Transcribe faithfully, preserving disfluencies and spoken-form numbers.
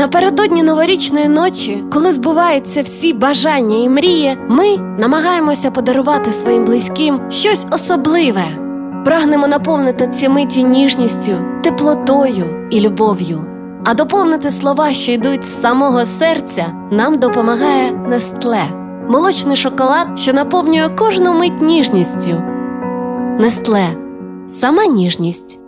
Напередодні новорічної ночі, коли збуваються всі бажання і мрії, ми намагаємося подарувати своїм близьким щось особливе. Прагнемо наповнити ці миті ніжністю, теплотою і любов'ю. А доповнити слова, що йдуть з самого серця, нам допомагає Нестле – молочний шоколад, що наповнює кожну мить ніжністю. Нестле – сама ніжність.